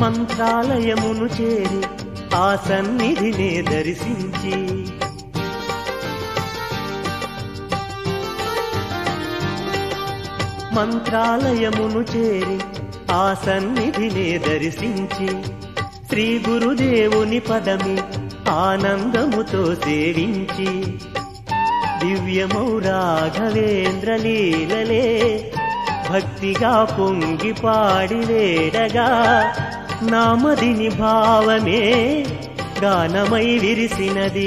మంత్రాలయమును చేరి ఆ సన్నిధినే దర్శించి మంత్రాలయమును చేరి ఆ సన్నిధినే దర్శించి శ్రీ గురుదేవుని పదమి ఆనందముతో సేవించి దివ్యమౌ రాఘవేంద్ర లీలలే భక్తిగా పొంగి పాడి వేడగా నామదిని భావమే గానమై విరిసినది.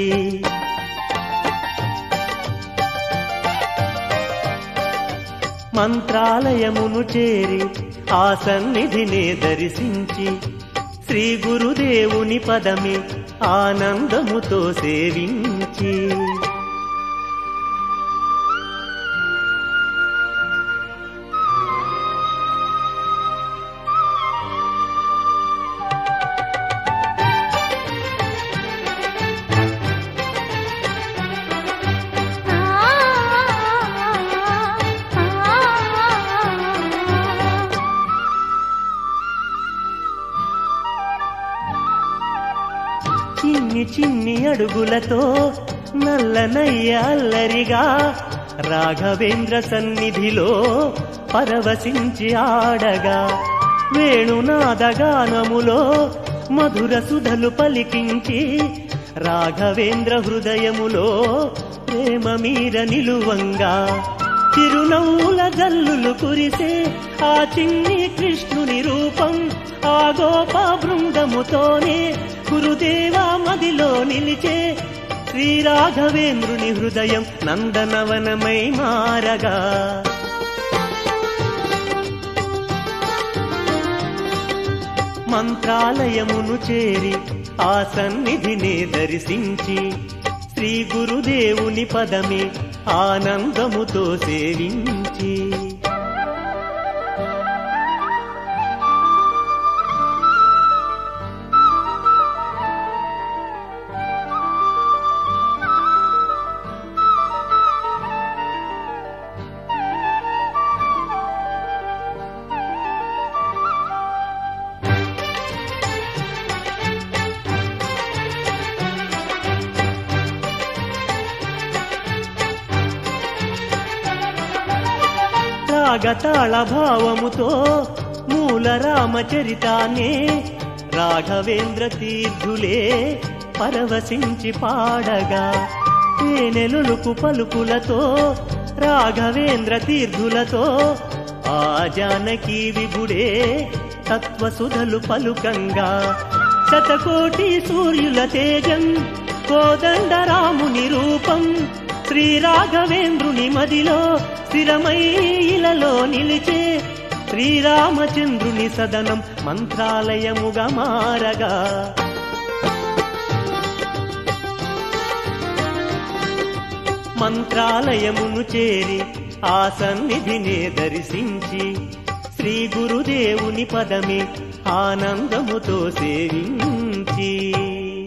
మంత్రాలయమును చేరి ఆ సన్నిధినే దర్శించి శ్రీ గురుదేవుని పదమి ఆనందముతో సేవించి చిన్ని చిన్ని అడుగులతో నల్లనయ్య అల్లరిగా రాఘవేంద్ర సన్నిధిలో పరవశించి ఆడగా వేణునాదగానములో మధుర సుధలు పలికించి రాఘవేంద్ర హృదయములో ప్రేమ మీర నిలువంగా చిరునవ్వుల జల్లులు కురిసే ఆ చిన్ని కృష్ణుని రూపం ఆ గోప బృందముతోనే గురుదేవా మదిలో నిలిచే శ్రీ రాఘవేంద్రుని హృదయం నందనవనమై మారగా మంత్రాలయమును చేరి ఆ సన్నిధినే దర్శించి శ్రీ గురుదేవుని పదమి ఆనందముతో సేవించి రాగతాళ భావముతో మూల రామచరితాన్నే రాఘవేంద్ర తీర్థులే పరవశించి పాడగా తేనెలులుకు పలుకులతో రాఘవేంద్ర తీర్థులతో ఆ జానకీ విభుడే తత్వసుధలు పలుకంగా శతకోటి సూర్యుల తేజం కోదండ రాముని రూపం శ్రీ రాఘవేంద్రుని మదిలో స్థిరమై ఇలలో నిలిచే శ్రీరామచంద్రుని సదనం మంత్రాలయముగా మారగా మంత్రాలయమును చేరి ఆ సన్నిధినే దర్శించి శ్రీ గురుదేవుని పదమి ఆనందముతో సేవించి